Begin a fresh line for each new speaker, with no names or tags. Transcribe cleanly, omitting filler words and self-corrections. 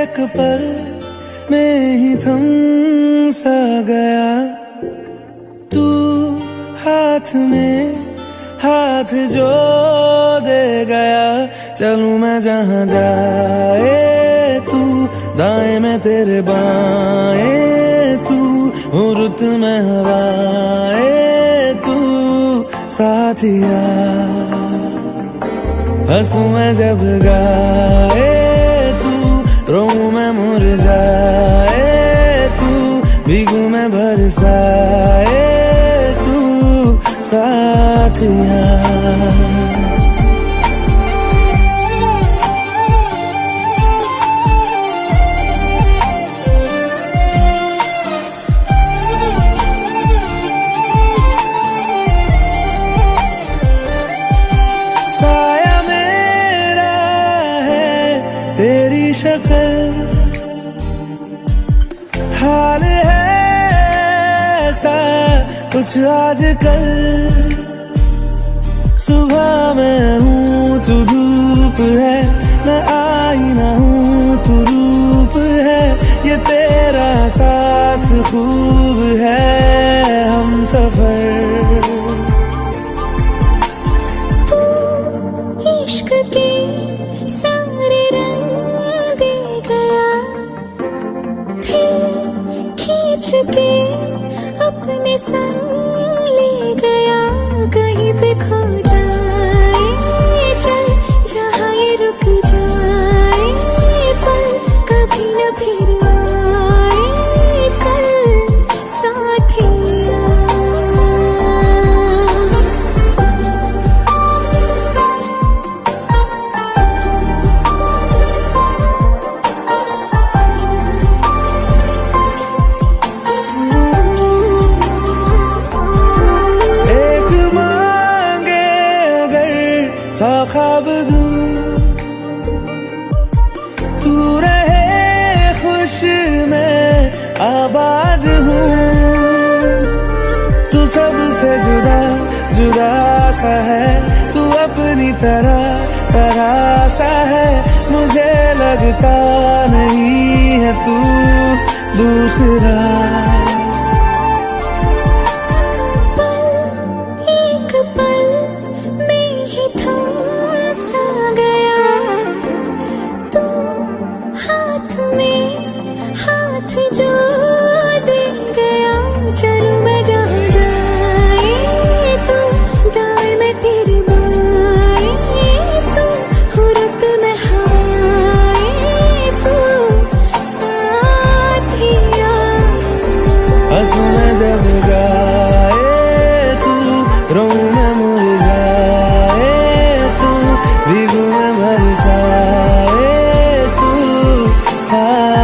एक पल में ही थम सा गया तू, हाथ में हाथ जो दे गया। चलूं मैं जहां जाए तू, दाएं में तेरे बाएं तू, हूँ रुत में हवाएं तू साथिया। हंसूं मैं जब गाए तू, रोऊं मैं मुरझाए तू, भीगूं मैं बरसाए तू साथिया। साया मेरा है तेरी शक्ल, हाल है ऐसा कुछ आजकल। सुबह मैं हूँ तू धूप है, मैं आईना हूँ तू रूप है। ये तेरा साथ खूब है हम सफर।
तू इश्क के सारे रंग दे गया, फिर खींच के अपने संग ले गया। कहीं पे खो जाए चल, जहाँ ये रुक जाए पल, कभी न फिर आए कल साथिया।
सा ख्वाब दूं तू रहे खुश, मैं आबाद हूँ। तू सबसे जुदा जुदा सा है, तू अपनी तरह सा है। मुझे लगता नहीं है तू दूसरा।
हाथ जो दे गया, चलूं मैं जहां जाए तू, दाएं में तेरे बाएं तू, हुरत में हवाएं तू साथिया।
हंसूं मैं जब गाए तू, रोऊं मैं मुरझाए तू, भीगूं मैं बरसाए तू।